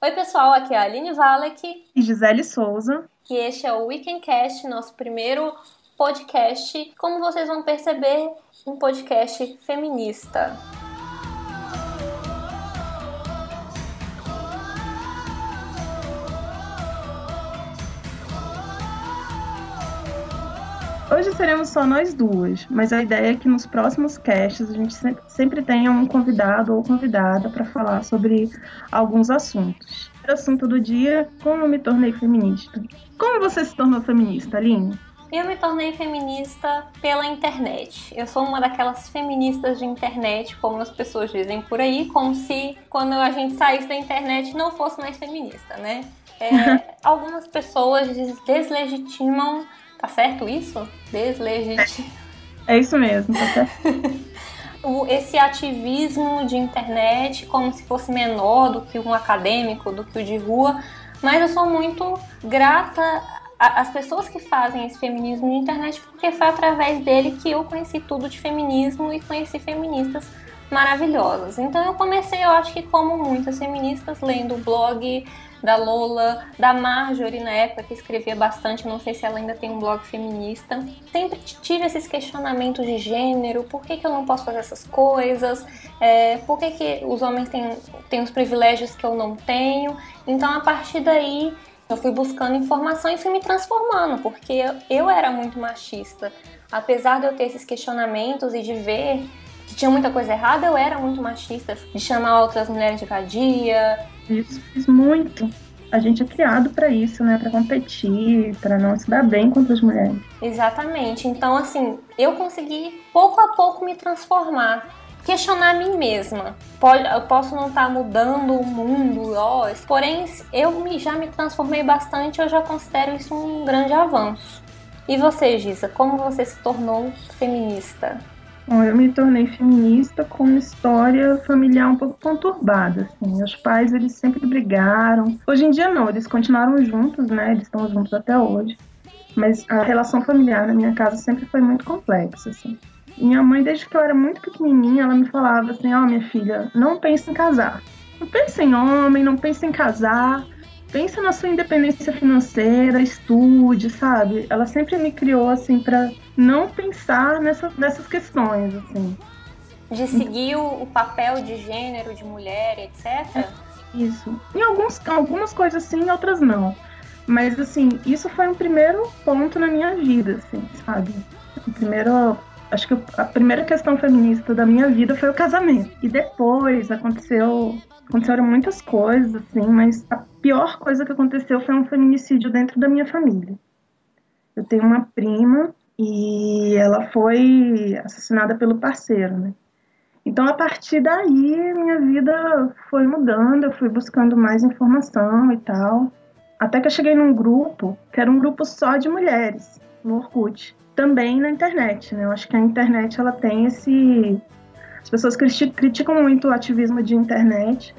Oi, pessoal, aqui é a Aline Valek E Gisele Souza. e este é o Weekendcast, nosso primeiro podcast. Como vocês vão perceber, um podcast feminista. Hoje seremos só nós duas, mas a ideia é que nos próximos casts a gente sempre tenha um convidado ou convidada para falar sobre alguns assuntos. O assunto do dia: como eu me tornei feminista. Como você se tornou feminista, Aline? Eu me tornei feminista pela internet. Eu sou uma daquelas feministas de internet, como as pessoas dizem por aí, como se quando a gente saísse da internet não fosse mais feminista, né? Algumas pessoas deslegitimam. Tá certo isso? Deslegitimam. É isso mesmo, tá certo? Esse ativismo de internet como se fosse menor do que um acadêmico, do que o de rua, mas eu sou muito grata às pessoas que fazem esse feminismo de internet, porque foi através dele que eu conheci tudo de feminismo e conheci feministas maravilhosas. Então eu comecei, eu acho que como muitas feministas, lendo o blog da Lola, da Marjorie na época, que escrevia bastante, não sei se ela ainda tem um blog feminista. Sempre tive esses questionamentos de gênero, por que eu não posso fazer essas coisas, por que os homens têm os privilégios que eu não tenho. Então a partir daí eu fui buscando informação e fui me transformando, porque eu era muito machista. Apesar de eu ter esses questionamentos e de ver que tinha muita coisa errada, eu era muito machista, de chamar outras mulheres de vadia. Isso fiz muito. A gente é criado para isso, né? Para competir, para não se dar bem contra as mulheres. Exatamente. Então, assim, eu consegui pouco a pouco me transformar. Questionar a mim mesma. Eu posso não estar mudando o mundo, porém já me transformei bastante, eu já considero isso um grande avanço. E você, Gisa, como você se tornou feminista? Bom, eu me tornei feminista com uma história familiar um pouco conturbada, assim. Meus pais, eles sempre brigaram. Hoje em dia não, eles continuaram juntos, né? Eles estão juntos até hoje. Mas a relação familiar na minha casa sempre foi muito complexa, assim. Minha mãe, desde que eu era muito pequenininha, ela me falava assim: minha filha, não pense em casar. Não pense em homem, não pense em casar. Pensa na sua independência financeira, estude, sabe? Ela sempre me criou, assim, para não pensar nessas questões, assim. De seguir o papel de gênero, de mulher, etc? Isso. Algumas coisas sim, outras não. Mas, assim, isso foi um primeiro ponto na minha vida, assim, sabe? Acho que a primeira questão feminista da minha vida foi o casamento. E depois aconteceram muitas coisas, assim, mas a pior coisa que aconteceu foi um feminicídio dentro da minha família. Eu tenho uma prima e ela foi assassinada pelo parceiro, né? Então, a partir daí, minha vida foi mudando, eu fui buscando mais informação e tal. Até que eu cheguei num grupo, que era um grupo só de mulheres, no Orkut. Também na internet, né? Eu acho que a internet, ela tem esse... As pessoas criticam muito o ativismo de internet,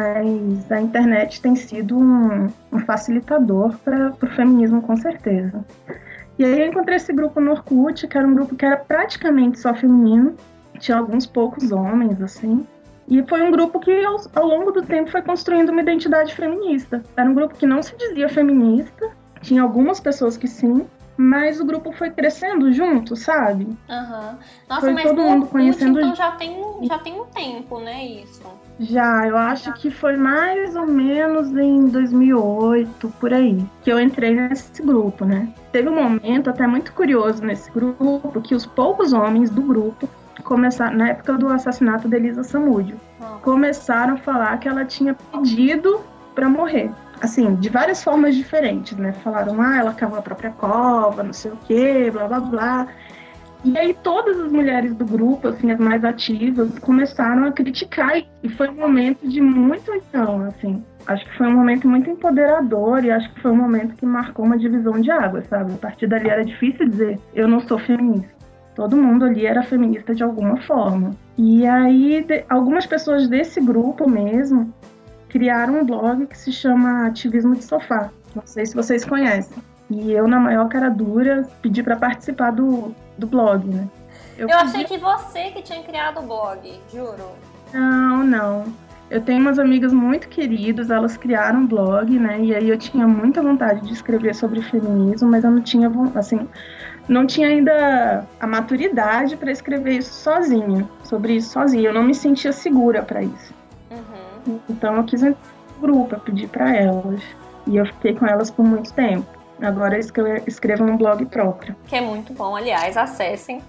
mas a internet tem sido um facilitador para o feminismo, com certeza. E aí eu encontrei esse grupo no Orkut, que era um grupo que era praticamente só feminino, tinha alguns poucos homens, assim. E foi um grupo que, ao longo do tempo, foi construindo uma identidade feminista. Era um grupo que não se dizia feminista, tinha algumas pessoas que sim, mas o grupo foi crescendo junto, sabe? Uhum. Nossa, Foi mas todo no mundo Orkut, conhecendo. então já tem um tempo, né, isso? Já, eu acho que foi mais ou menos em 2008, por aí, que eu entrei nesse grupo, né? Teve um momento até muito curioso nesse grupo, que os poucos homens do grupo começaram, na época do assassinato da Elisa Samúdio, começaram a falar que ela tinha pedido para morrer. Assim, de várias formas diferentes, né? Falaram, ela cavou a própria cova, não sei o quê, blá, blá, blá. E aí todas as mulheres do grupo, assim, as mais ativas, começaram a criticar. E foi um momento de muito, então, assim, acho que foi um momento muito empoderador e acho que foi um momento que marcou uma divisão de água, sabe? A partir dali era difícil dizer, eu não sou feminista. Todo mundo ali era feminista de alguma forma. E aí, algumas pessoas desse grupo mesmo criaram um blog que se chama Ativismo de Sofá. Não sei se vocês conhecem. E eu, na maior cara dura, pedi para participar do blog, né? Eu achei que você que tinha criado o blog, juro. Não, não. Eu tenho umas amigas muito queridas, elas criaram um blog, né? E aí eu tinha muita vontade de escrever sobre feminismo, mas eu não tinha, assim, não tinha ainda a maturidade para escrever isso sozinha, sobre isso sozinha. Eu não me sentia segura para isso. Então eu quis entrar no grupo, eu pedi para elas. E eu fiquei com elas por muito tempo. Agora eu escrevo num blog próprio. Que é muito bom, aliás, acessem.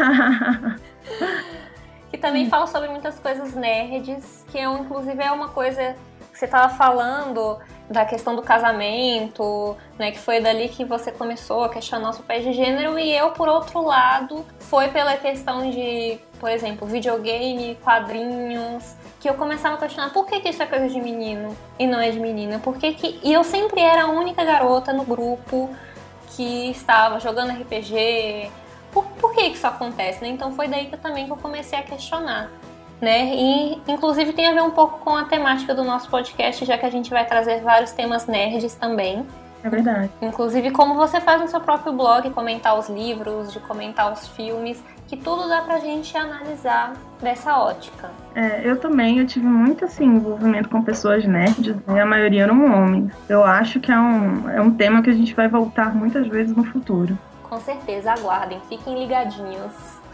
Que também fala sobre muitas coisas nerds, que inclusive é uma coisa que você estava falando da questão do casamento, né, que foi dali que você começou a questionar o seu papel de gênero, e eu, por outro lado, foi pela questão de, por exemplo, videogame, quadrinhos, que eu começava a questionar por que isso é coisa de menino e não é de menina, e eu sempre era a única garota no grupo que estava jogando RPG. Por que isso acontece, né? Então foi daí que eu comecei a questionar, né? E inclusive tem a ver um pouco com a temática do nosso podcast, já que a gente vai trazer vários temas nerds também. É verdade. Inclusive como você faz no seu próprio blog, comentar os livros, de comentar os filmes, que tudo dá pra gente analisar dessa ótica. Eu também, eu tive muito assim, envolvimento com pessoas nerds, né? A maioria eram homens. Eu acho que é um tema que a gente vai voltar muitas vezes no futuro. Com certeza, aguardem, fiquem ligadinhos.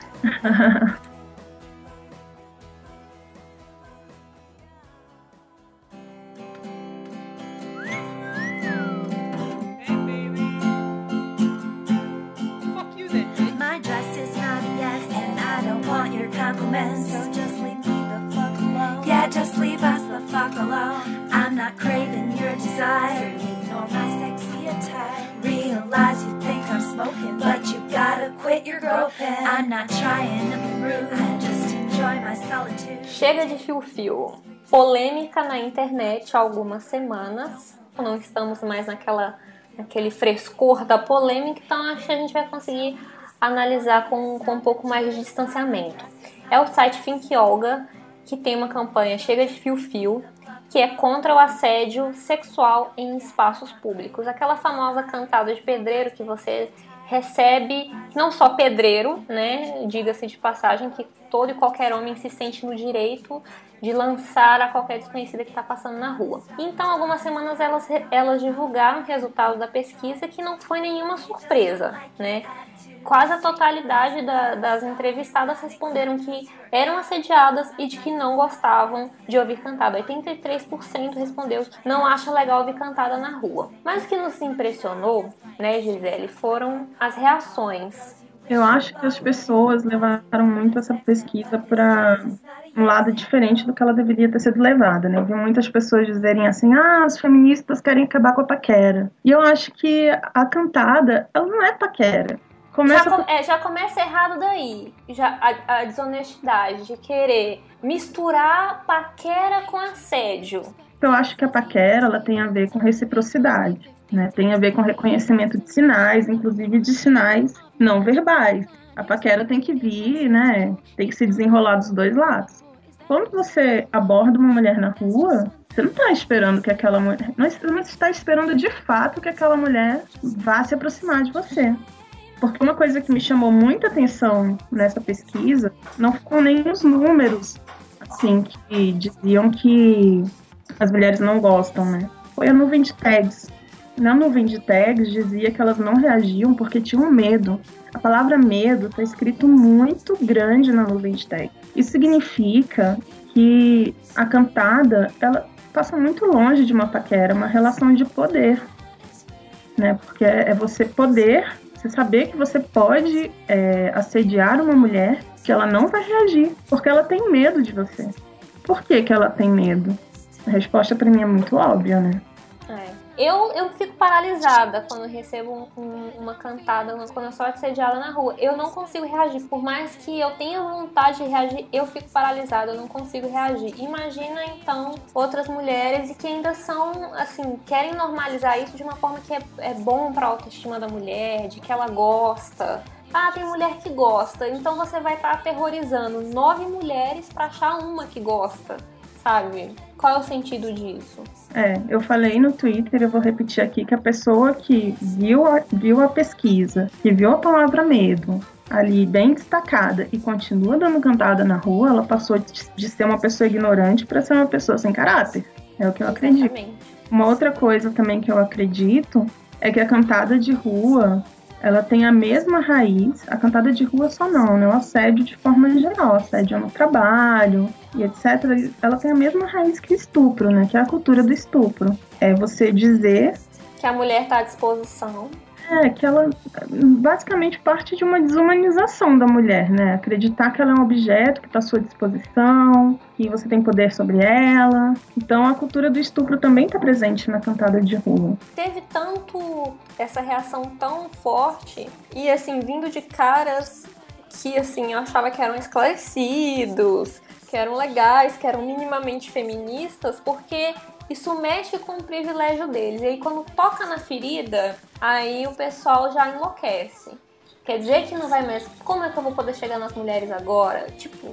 My dress is not a yes, and I don't want your compliments. So just leave me the fuck alone. Yeah, just leave us the fuck alone. I'm not craving your desire. Ignore my sexy attire. Realize you think I'm smoking, but you gotta quit your groping. I'm not trying to be rude, I just enjoy my solitude. Chega de fio-fio. Polêmica na internet há algumas semanas. Não estamos mais naquele frescor da polêmica, então acho que a gente vai conseguir analisar com um pouco mais de distanciamento. É o site Think Yoga, que tem uma campanha Chega de Fio-Fio, que é contra o assédio sexual em espaços públicos. Aquela famosa cantada de pedreiro que você recebe, não só pedreiro, né, diga-se de passagem, que todo e qualquer homem se sente no direito de lançar a qualquer desconhecida que está passando na rua. Então, algumas semanas elas divulgaram o resultado da pesquisa, que não foi nenhuma surpresa, né? Quase a totalidade das entrevistadas responderam que eram assediadas e de que não gostavam de ouvir cantada. 83% respondeu que não acha legal ouvir cantada na rua. Mas o que nos impressionou, né, Gisele, foram as reações. Eu acho que as pessoas levaram muito essa pesquisa para um lado diferente do que ela deveria ter sido levada, né? Eu vi muitas pessoas dizerem assim, as feministas querem acabar com a paquera. E eu acho que a cantada, ela não é paquera. Já começa errado daí. Já a desonestidade de querer misturar paquera com assédio. Eu acho que a paquera, ela tem a ver com reciprocidade, né? Tem a ver com reconhecimento de sinais, inclusive de sinais não verbais. A paquera tem que vir, né? Tem que se desenrolar dos dois lados. Quando você aborda uma mulher na rua, você não está esperando que aquela mulher... Não está esperando de fato que aquela mulher vá se aproximar de você. Porque uma coisa que me chamou muita atenção nessa pesquisa não foram nem os números, assim, que diziam que as mulheres não gostam, né? Foi a nuvem de tags. Na nuvem de tags dizia que elas não reagiam porque tinham medo. A palavra medo está escrito muito grande na nuvem de tags. Isso significa que a cantada, ela passa muito longe de uma paquera, uma relação de poder, né? Porque é você poder... Você saber que você pode assediar uma mulher, que ela não vai reagir, porque ela tem medo de você. Por que ela tem medo? A resposta para mim é muito óbvia, né? Eu fico paralisada quando recebo uma cantada, quando eu sou assediada na rua. Eu não consigo reagir. Por mais que eu tenha vontade de reagir, eu fico paralisada, eu não consigo reagir. Imagina, então, outras mulheres e que ainda são, assim, querem normalizar isso de uma forma que é bom pra autoestima da mulher, de que ela gosta. Tem mulher que gosta, então você vai estar aterrorizando 9 mulheres pra achar uma que gosta, sabe? Qual é o sentido disso? Eu falei no Twitter, eu vou repetir aqui, que a pessoa que viu a pesquisa, que viu a palavra medo, ali bem destacada e continua dando cantada na rua, ela passou de ser uma pessoa ignorante para ser uma pessoa sem caráter. É o que eu acredito. Exatamente. Uma outra coisa também que eu acredito é que a cantada de rua, ela tem a mesma raiz, a cantada de rua só não, né? O assédio de forma geral, assédio no trabalho e etc. Ela tem a mesma raiz que o estupro, né? Que é a cultura do estupro. É você dizer que a mulher está à disposição. Que ela basicamente parte de uma desumanização da mulher, né? Acreditar que ela é um objeto que está à sua disposição, que você tem poder sobre ela. Então a cultura do estupro também está presente na cantada de rua. Teve tanto essa reação tão forte e assim, vindo de caras que assim, eu achava que eram esclarecidos, que eram legais, que eram minimamente feministas, porque isso mexe com o privilégio deles. E aí quando toca na ferida, aí o pessoal já enlouquece. Quer dizer que não vai mais... Como é que eu vou poder chegar nas mulheres agora? Tipo...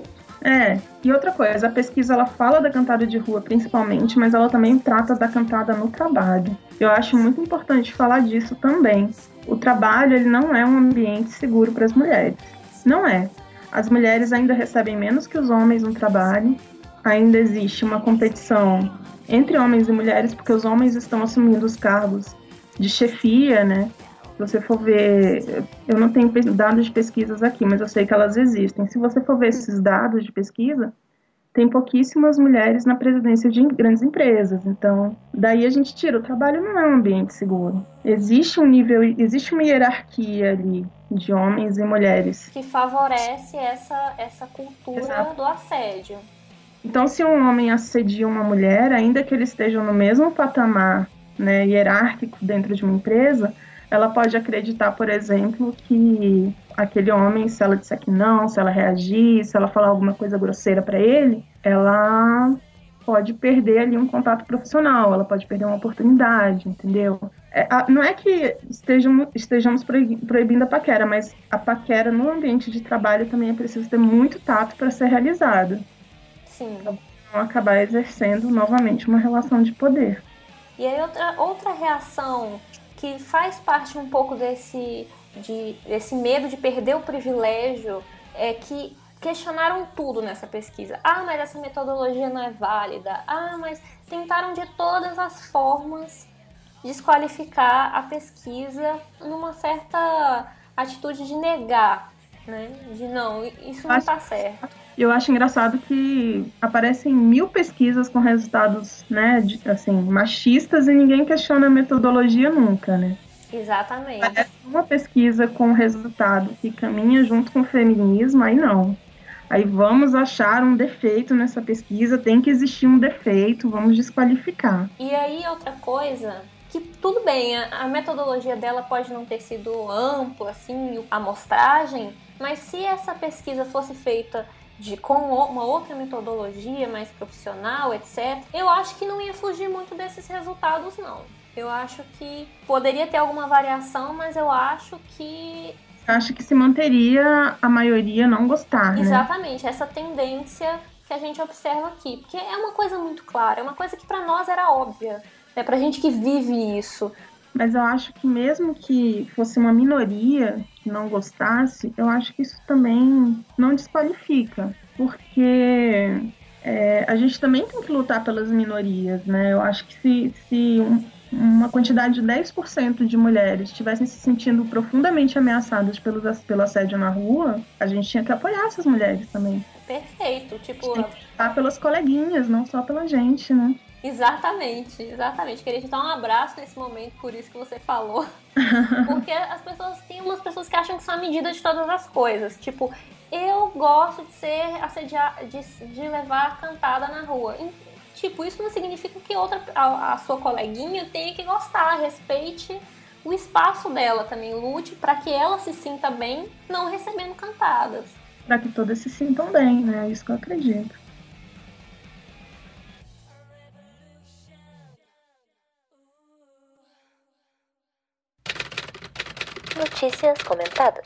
E outra coisa, a pesquisa ela fala da cantada de rua principalmente, mas ela também trata da cantada no trabalho. Eu acho muito importante falar disso também. O trabalho, ele não é um ambiente seguro para as mulheres. Não é. As mulheres ainda recebem menos que os homens no trabalho. Ainda existe uma competição entre homens e mulheres, porque os homens estão assumindo os cargos de chefia, né? Se você for ver, eu não tenho dados de pesquisas aqui, mas eu sei que elas existem. Se você for ver esses dados de pesquisa, tem pouquíssimas mulheres na presidência de grandes empresas. Então, daí a gente tira, o trabalho não é um ambiente seguro. Existe um nível, existe uma hierarquia ali de homens e mulheres. Que favorece essa cultura Exato. Do assédio. Então, se um homem assedia uma mulher, ainda que eles estejam no mesmo patamar, né, hierárquico dentro de uma empresa, ela pode acreditar, por exemplo, que aquele homem, se ela disser que não, se ela reagir, se ela falar alguma coisa grosseira para ele, ela pode perder ali um contato profissional, ela pode perder uma oportunidade, entendeu? Não é que estejamos proibindo a paquera, mas a paquera no ambiente de trabalho também é preciso ter muito tato para ser realizado. Sim. Então, não acabar exercendo novamente uma relação de poder. E aí outra reação que faz parte um pouco desse medo de perder o privilégio é que questionaram tudo nessa pesquisa. Mas essa metodologia não é válida. Mas tentaram de todas as formas desqualificar a pesquisa numa certa atitude de negar, né? De não, isso não está certo. Eu acho engraçado que aparecem 1000 pesquisas com resultados, né, assim, machistas e ninguém questiona a metodologia nunca, né? Exatamente. Parece uma pesquisa com resultado que caminha junto com o feminismo, aí não. Aí vamos achar um defeito nessa pesquisa, tem que existir um defeito, vamos desqualificar. E aí outra coisa, que tudo bem, a metodologia dela pode não ter sido ampla, assim, a amostragem, mas se essa pesquisa fosse feita com uma outra metodologia mais profissional, etc., eu acho que não ia fugir muito desses resultados, não. Eu acho que poderia ter alguma variação, mas eu acho que... Acho que se manteria a maioria não gostar, né? Exatamente, essa tendência que a gente observa aqui. Porque é uma coisa muito clara, é uma coisa que pra nós era óbvia. É pra gente que vive isso. Mas eu acho que mesmo que fosse uma minoria que não gostasse, eu acho que isso também não desqualifica, porque a gente também tem que lutar pelas minorias, né? Eu acho que se uma quantidade de 10% de mulheres estivessem se sentindo profundamente ameaçadas pelo assédio na rua, a gente tinha que apoiar essas mulheres também. Perfeito, tipo... Tem que lutar pelas coleguinhas, não só pela gente, né? Exatamente. Queria te dar um abraço nesse momento, por isso que você falou. Porque tem umas pessoas que acham que são a medida de todas as coisas. Tipo, eu gosto de ser assediada, de levar cantada na rua. E, tipo, isso não significa que a sua coleguinha tenha que gostar. Respeite o espaço dela também. Lute para que ela se sinta bem, não recebendo cantadas. Para que todas se sintam bem, né? É isso que eu acredito. Notícias comentadas.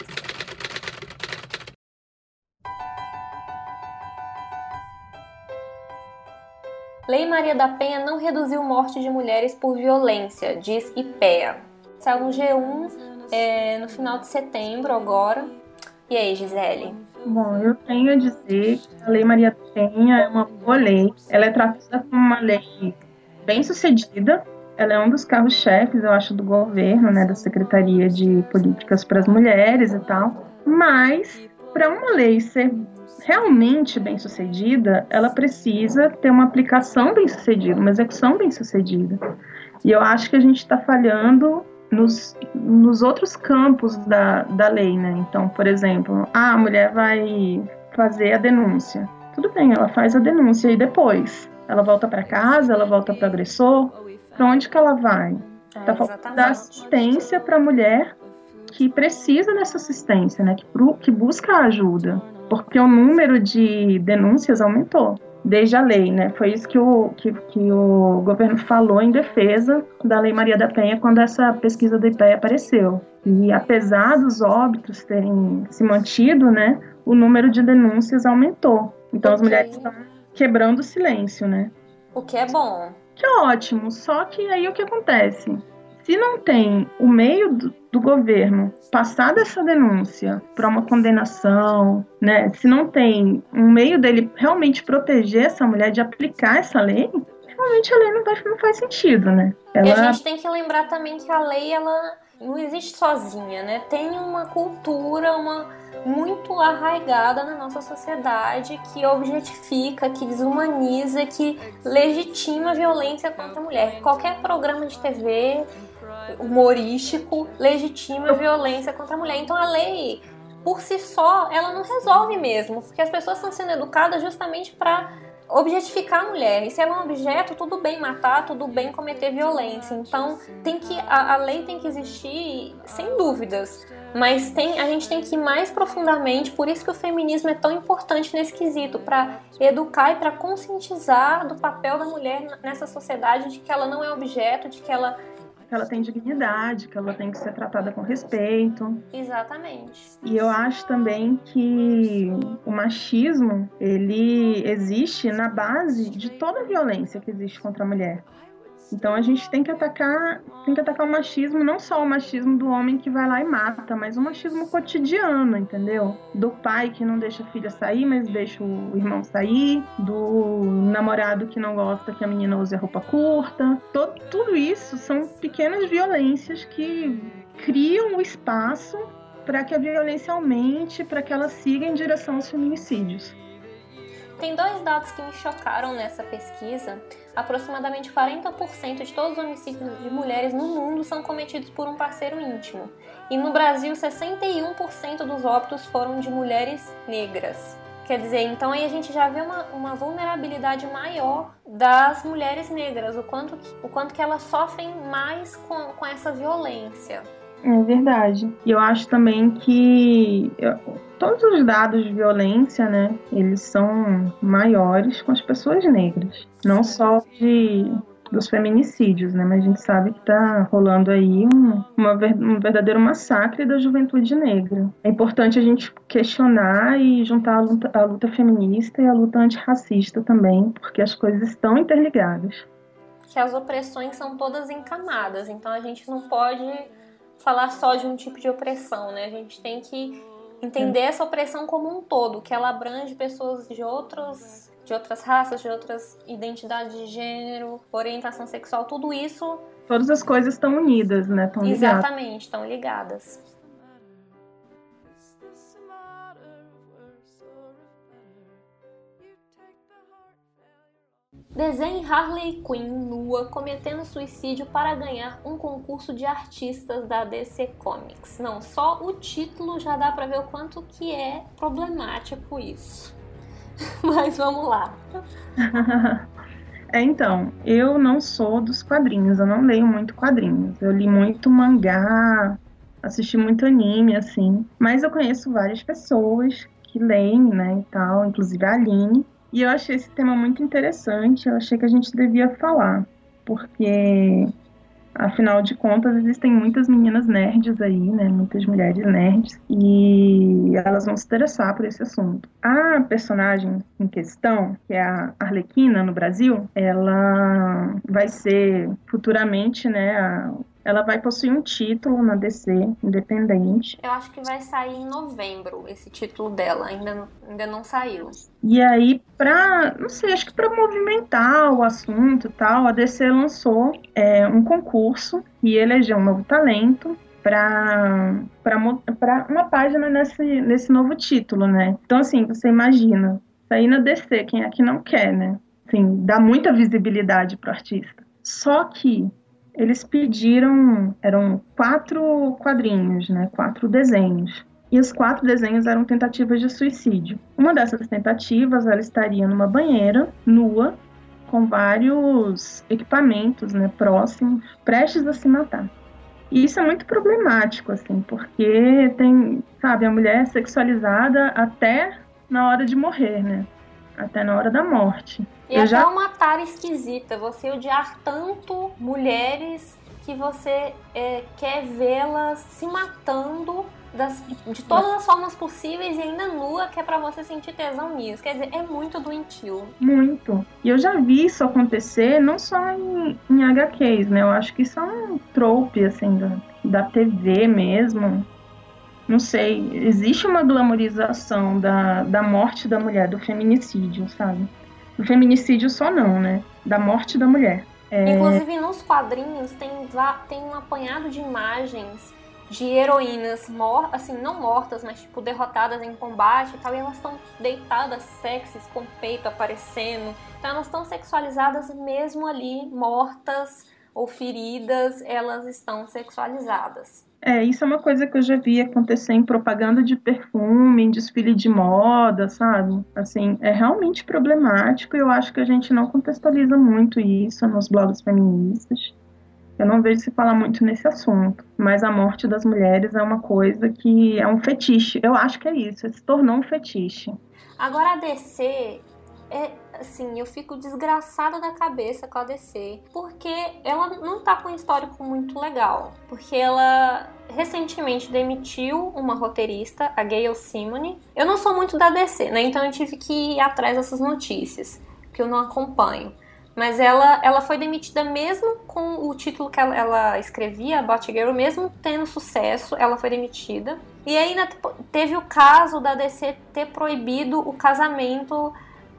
Lei Maria da Penha não reduziu morte de mulheres por violência, diz IPEA. Saiu no G1 no final de setembro agora. E aí, Gisele? Bom, eu tenho a dizer que a Lei Maria da Penha é uma boa lei. Ela é tratada como uma lei bem-sucedida. Ela é um dos carros-chefes, eu acho, do governo, né, da Secretaria de Políticas para as Mulheres e tal. Mas, para uma lei ser realmente bem-sucedida, ela precisa ter uma aplicação bem-sucedida, uma execução bem-sucedida. E eu acho que a gente está falhando nos outros campos da lei, né? Então, por exemplo, a mulher vai fazer a denúncia. Tudo bem, ela faz a denúncia e depois ela volta para casa, ela volta para o agressor. Para onde que ela vai? Está faltando dar assistência para a mulher que precisa dessa assistência, né? Que busca ajuda, porque o número de denúncias aumentou desde a lei, né? Foi isso que o governo falou em defesa da Lei Maria da Penha quando essa pesquisa do IPEA apareceu. E apesar dos óbitos terem se mantido, né, o número de denúncias aumentou. Então as mulheres estão quebrando o silêncio, né? O que é bom. Que é ótimo, só que aí o que acontece? Se não tem o meio do governo passar dessa denúncia para uma condenação, né? Se não tem um meio dele realmente proteger essa mulher, de aplicar essa lei, realmente a lei não faz sentido, né? E a gente tem que lembrar também que a lei, ela não existe sozinha, né? Tem uma cultura, muito arraigada na nossa sociedade que objetifica, que desumaniza, que legitima a violência contra a mulher. Qualquer programa de TV humorístico legitima a violência contra a mulher. Então a lei, por si só, ela não resolve mesmo, porque as pessoas estão sendo educadas justamente para objetificar a mulher. E se ela é um objeto, tudo bem matar, tudo bem cometer violência. Então a lei tem que existir sem dúvidas, mas a gente tem que ir mais profundamente. Por isso que o feminismo é tão importante nesse quesito, para educar e para conscientizar do papel da mulher nessa sociedade, de que ela não é objeto, de que ela tem dignidade, que ela tem que ser tratada com respeito. Exatamente. E eu acho também que o machismo, ele existe na base de toda a violência que existe contra a mulher. Então a gente tem que atacar o machismo, não só o machismo do homem que vai lá e mata, mas o machismo cotidiano, entendeu? Do pai que não deixa a filha sair, mas deixa o irmão sair, do namorado que não gosta que a menina use a roupa curta. Tudo isso são pequenas violências que criam o espaço para que a violência aumente, para que ela siga em direção aos feminicídios. Tem 2 dados que me chocaram nessa pesquisa. Aproximadamente 40% de todos os homicídios de mulheres no mundo são cometidos por um parceiro íntimo. E no Brasil, 61% dos óbitos foram de mulheres negras. Quer dizer, então aí a gente já vê uma vulnerabilidade maior das mulheres negras, o quanto que elas sofrem mais com essa violência. É verdade. E eu acho também que todos os dados de violência, né, eles são maiores com as pessoas negras. Não só dos feminicídios, né, mas a gente sabe que está rolando aí um verdadeiro massacre da juventude negra. É importante a gente questionar e juntar a luta feminista e a luta antirracista também, porque as coisas estão interligadas. Que as opressões são todas em camadas, então a gente não pode falar só de um tipo de opressão, né? A gente tem que entender essa opressão como um todo, que ela abrange pessoas de outras raças, de outras identidades de gênero, orientação sexual, tudo isso. Todas as coisas estão unidas, né? Estão ligadas. Exatamente, estão ligadas. Desenhe Harley Quinn nua cometendo suicídio para ganhar um concurso de artistas da DC Comics. Não, só o título já dá pra ver o quanto que é problemático isso. Mas vamos lá. Então, eu não sou dos quadrinhos, eu não leio muito quadrinhos. Eu li muito mangá, assisti muito anime, assim. Mas eu conheço várias pessoas que leem, né, e tal, inclusive a Aline. E eu achei esse tema muito interessante, eu achei que a gente devia falar, porque, afinal de contas, existem muitas meninas nerds aí, né, muitas mulheres nerds, e elas vão se interessar por esse assunto. A personagem em questão, que é a Arlequina no Brasil, ela vai ser futuramente, né, ela vai possuir um título na DC, independente. Eu acho que vai sair em novembro esse título dela, ainda não saiu. E aí, não sei, acho que para movimentar o assunto e tal, a DC lançou um concurso e elegeu um novo talento para uma página nesse novo título, né? Então, assim, você imagina, sair na DC, quem é que não quer, né? Assim, dá muita visibilidade pro artista. Só que eles pediram, eram 4 quadrinhos, né? 4 desenhos. E os 4 desenhos eram tentativas de suicídio. Uma dessas tentativas, ela estaria numa banheira, nua, com vários equipamentos, né, próximos, prestes a se matar. E isso é muito problemático, assim, porque tem, sabe, a mulher é sexualizada até na hora de morrer, né? Até na hora da morte. E até uma tara esquisita, você odiar tanto mulheres que você quer vê-las se matando de todas as formas possíveis e ainda nua, que é pra você sentir tesão nisso. Quer dizer, é muito doentio. Muito. E eu já vi isso acontecer não só em HQs, né? Eu acho que isso é um trope, assim, da TV mesmo. Não sei, existe uma glamorização da morte da mulher, do feminicídio, sabe? Do feminicídio só não, né? Da morte da mulher. Inclusive, nos quadrinhos tem um apanhado de imagens de heroínas assim, não mortas, mas tipo derrotadas em combate e tal, e elas estão deitadas, sexys, com o peito aparecendo. Então elas estão sexualizadas mesmo ali, mortas ou feridas, elas estão sexualizadas. Isso é uma coisa que eu já vi acontecer em propaganda de perfume, em desfile de moda, sabe? Assim, é realmente problemático e eu acho que a gente não contextualiza muito isso nos blogs feministas. Eu não vejo se falar muito nesse assunto, mas a morte das mulheres é uma coisa que é um fetiche. Eu acho que é isso, se tornou um fetiche. Agora a DC, assim, eu fico desgraçada da cabeça com a DC, porque ela não tá com um histórico muito legal. Porque ela recentemente demitiu uma roteirista, a Gayle Simone. Eu não sou muito da DC, né? Então eu tive que ir atrás dessas notícias, que eu não acompanho. Mas ela foi demitida mesmo com o título que ela escrevia, Batgirl, mesmo tendo sucesso, ela foi demitida. E ainda teve o caso da DC ter proibido o casamento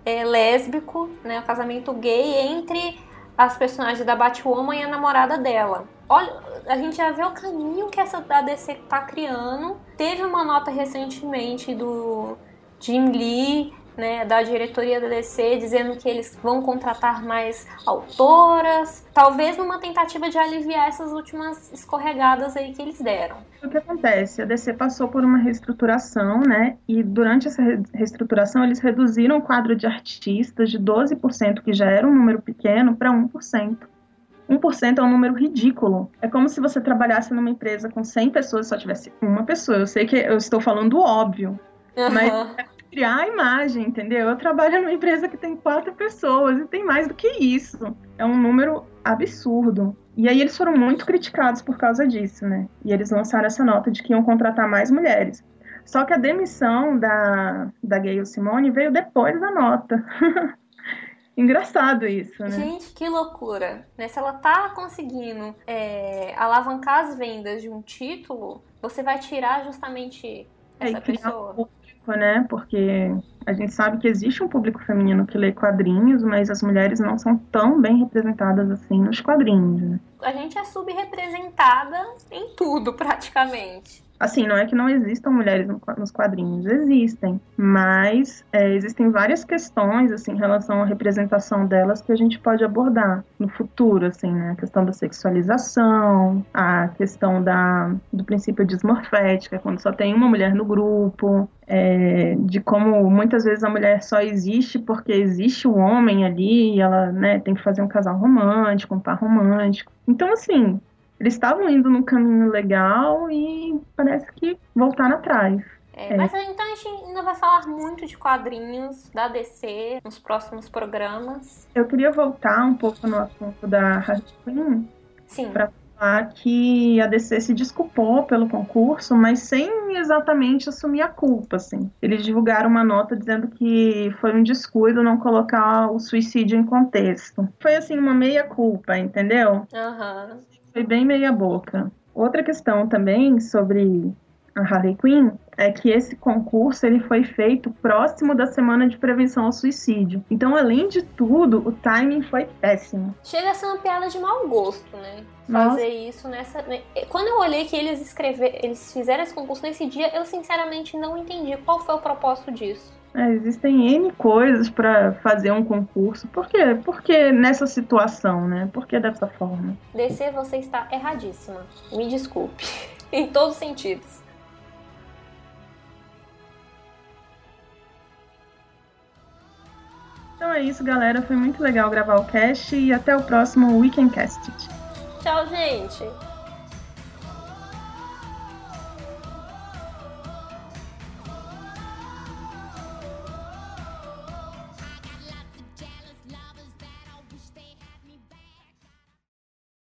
lésbico, né, o casamento gay entre as personagens da Batwoman e a namorada dela. Olha, a gente já vê o caminho que essa da DC tá criando. Teve uma nota recentemente do Jim Lee, né, da diretoria da DC, dizendo que eles vão contratar mais autoras, talvez numa tentativa de aliviar essas últimas escorregadas aí que eles deram. O que acontece? A DC passou por uma reestruturação, né, e durante essa reestruturação eles reduziram o quadro de artistas de 12%, que já era um número pequeno, para 1%. 1% é um número ridículo. É como se você trabalhasse numa empresa com 100 pessoas e só tivesse uma pessoa. Eu sei que eu estou falando óbvio, mas criar a imagem, entendeu? Eu trabalho numa empresa que tem 4 pessoas e tem mais do que isso. É um número absurdo. E aí eles foram muito criticados por causa disso, né? E eles lançaram essa nota de que iam contratar mais mulheres. Só que a demissão da Gayle Simone veio depois da nota. Engraçado isso, né? Gente, que loucura. Né? Se ela tá conseguindo alavancar as vendas de um título, você vai tirar justamente essa pessoa. Né? Porque a gente sabe que existe um público feminino que lê quadrinhos, mas as mulheres não são tão bem representadas assim nos quadrinhos, né? A gente é subrepresentada em tudo, praticamente. Assim, não é que não existam mulheres nos quadrinhos, existem, mas existem várias questões, assim, em relação à representação delas que a gente pode abordar no futuro, assim, né? A questão da sexualização, a questão do princípio dismorfético, quando só tem uma mulher no grupo, de como muitas vezes a mulher só existe porque existe o homem ali, e ela, né, tem que fazer um casal romântico, um par romântico. Então, assim, eles estavam indo num caminho legal e parece que voltaram atrás. Mas então a gente ainda vai falar muito de quadrinhos da DC nos próximos programas. Eu queria voltar um pouco no assunto da Harley Quinn. Sim. Para lá que a DC se desculpou pelo concurso, mas sem exatamente assumir a culpa, assim. Eles divulgaram uma nota dizendo que foi um descuido não colocar o suicídio em contexto. Foi, assim, uma meia-culpa, entendeu? Aham. Foi bem meia-boca. Outra questão também sobre a Harley Quinn é que esse concurso ele foi feito próximo da Semana de Prevenção ao Suicídio. Então, além de tudo, o timing foi péssimo. Chega a ser uma piada de mau gosto, né? Nossa. Fazer isso nessa... Quando eu olhei que eles fizeram esse concurso nesse dia, eu sinceramente não entendi qual foi o propósito disso. Existem N coisas para fazer um concurso. Por quê? Por que nessa situação, né? Por que dessa forma? DC, você está erradíssima. Me desculpe. Em todos os sentidos. Então é isso, galera. Foi muito legal gravar o cast e até o próximo Weekendcast. Tchau, gente!